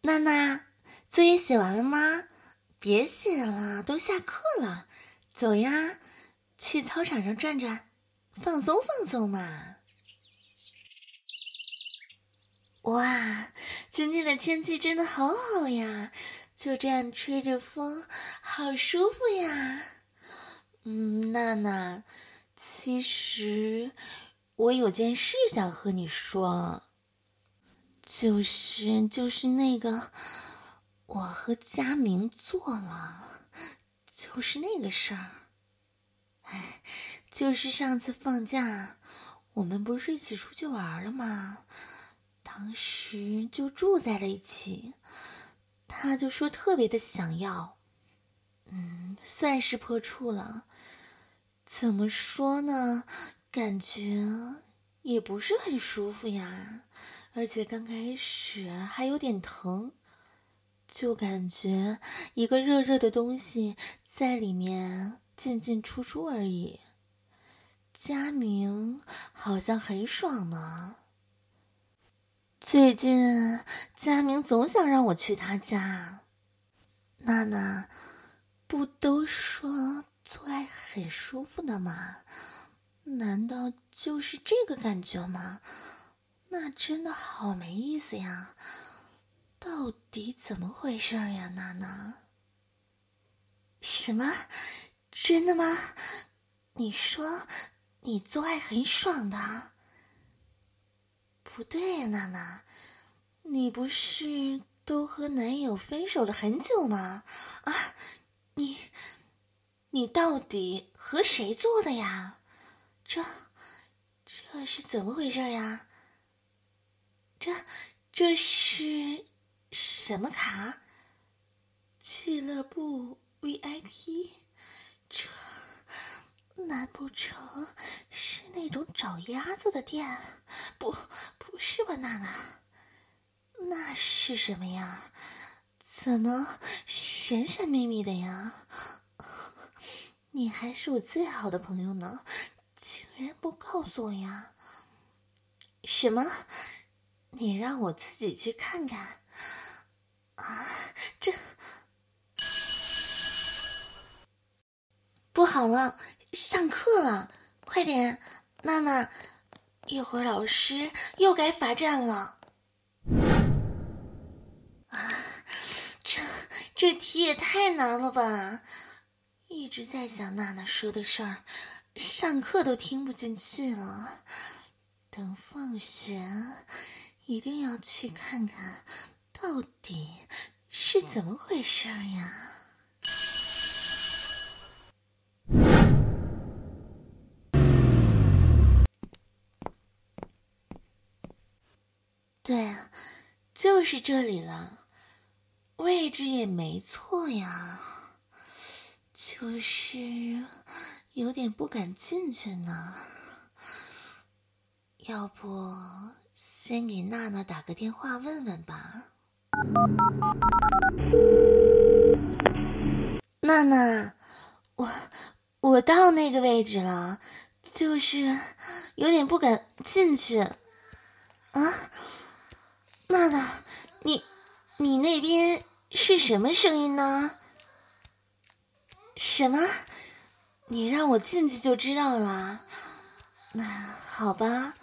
娜娜，作业写完了吗？别写了，都下课了，走呀，去操场上转转，放松放松嘛。哇，今天的天气真的好好呀，就这样吹着风，好舒服呀。娜娜，其实我有件事想和你说，就是那个，我和佳明做了，就是那个事儿。就是上次放假，我们不是一起出去玩了吗？当时就住在了一起，他就说特别的想要，算是破处了。怎么说呢？感觉也不是很舒服呀，而且刚开始还有点疼，就感觉一个热热的东西在里面进进出出而已。佳明好像很爽呢。最近佳明总想让我去他家。娜娜，不都说做爱很舒服的吗？难道就是这个感觉吗？那真的好没意思呀！到底怎么回事呀，娜娜？什么？真的吗？你说你做爱很爽的？不对呀，娜娜，你不是都和男友分手了很久吗？啊，你到底和谁做的呀？这是怎么回事呀？这是什么卡？俱乐部 VIP？这难不成是那种找鸭子的店？不是吧，娜娜？那是什么呀？怎么神神秘秘的呀？你还是我最好的朋友呢，竟然不告诉我呀？什么？你让我自己去看看啊？这不好了，上课了，快点，娜娜，一会儿老师又该罚站了。这题也太难了吧！一直在想娜娜说的事儿，上课都听不进去了。等放学，一定要去看看，到底是怎么回事呀？对啊，就是这里了，位置也没错呀，就是有点不敢进去呢。要不先给娜娜打个电话问问吧。娜娜，我到那个位置了，就是有点不敢进去。啊，娜娜，你那边是什么声音呢？什么？你让我进去就知道了。那好吧。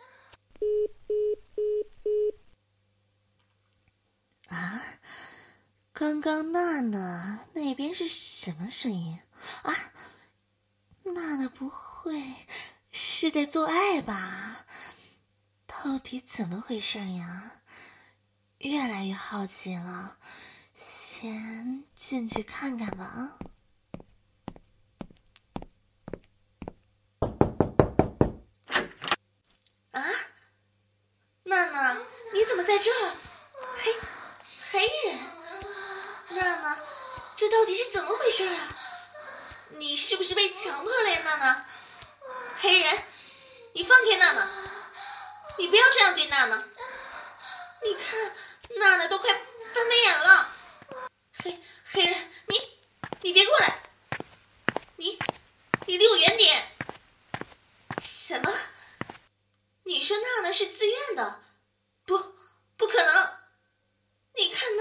啊，刚刚娜娜那边是什么声音啊？娜娜不会是在做爱吧？到底怎么回事呀？越来越好奇了，先进去看看吧。啊，娜娜，你怎么在这儿？黑人，娜娜，这到底是怎么回事啊？你是不是被强迫了呀，娜娜？黑人，你放开娜娜，你不要这样对娜娜。你看，娜娜都快翻白眼了。黑人，你别过来，你离我远点。什么？你说娜娜是自愿的？不可能！你看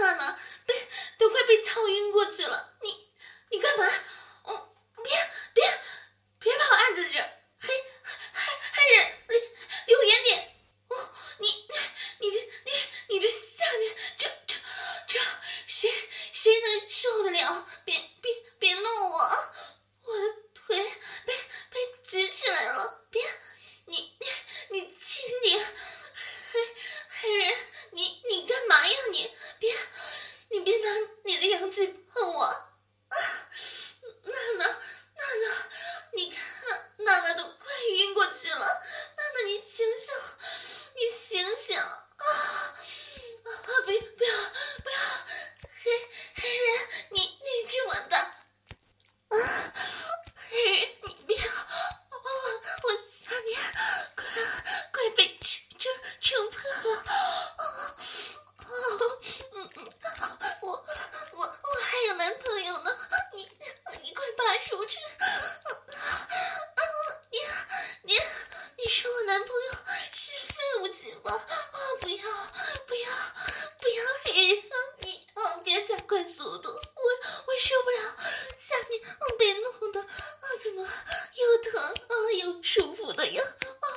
不要不要不要黑人，你别加快速度，我受不了，下面被弄的怎么又疼又舒服的呀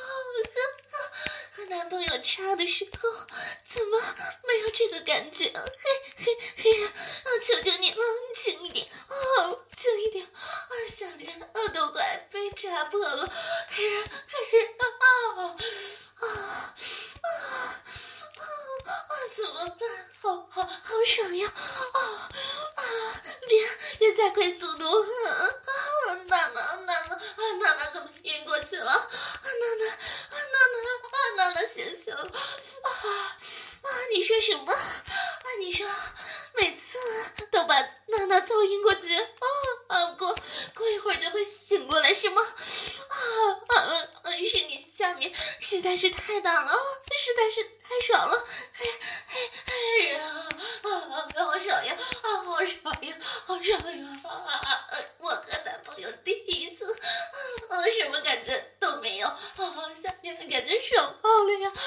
和男朋友插的时候怎么没有这个感觉？黑人求求你了，轻一点轻一点下面都快被扎破了，黑人怎么办？好爽呀！别再快速度！娜娜怎么晕过去了？娜娜醒醒！你说什么？你说每次都把娜娜揍晕过去？过一会儿就会醒过来是吗？是你下面实在是太大了，实在是太爽了，好爽呀，好爽呀，好爽呀！我和男朋友第一次，什么感觉都没有，下面感觉爽爆了呀！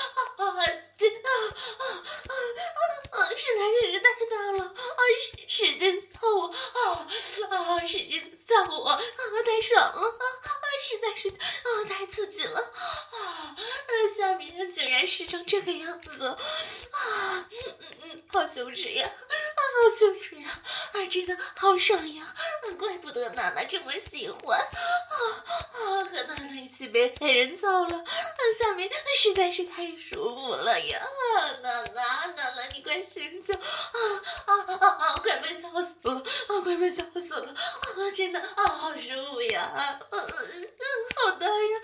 实在是太大了，使劲操我，使劲操我，太爽了，实在是太刺激了，下面竟然湿成这个样子，好羞耻呀，好羞耻呀，真的好爽呀，怪不得娜娜这么喜欢，和娜娜一起被黑人操了，下面实在是太舒服了呀，娜娜，你快醒醒，快被笑死了，快被笑死了，真的好舒服呀，好大呀，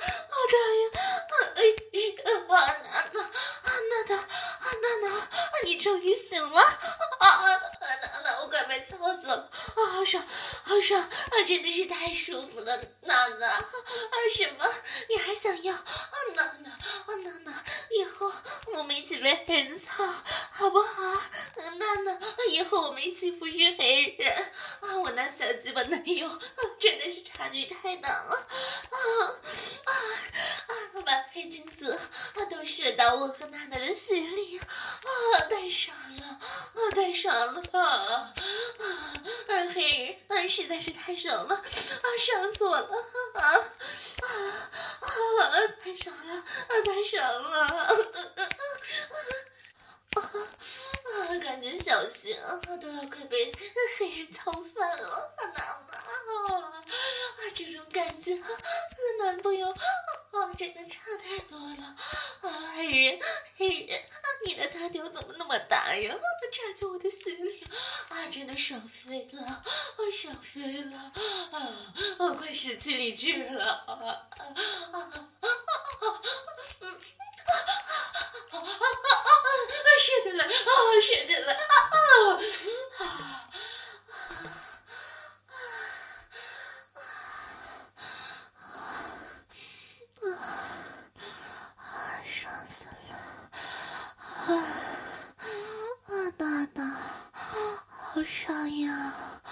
娜娜，你终于醒了，娜，我快被笑死了，好爽，真的是太舒服了，娜娜，什么？你还想要？娜娜，以后我们一起被黑人操，好不好？娜，以后我们一起不是黑人，我那小鸡巴男友真的是差距太大了，把黑精子都射到我和娜娜的血里，太爽了，黑人实在是太爽了，爽死我了，太爽了，感觉小穴都要快被黑人操翻了，这种感觉和男朋友真的差太多了，黑人，你的大屌怎么那么大呀？插进我的心里，真的爽飞了，我快失去理智了，射进来，爽死了，娜娜，好爽呀！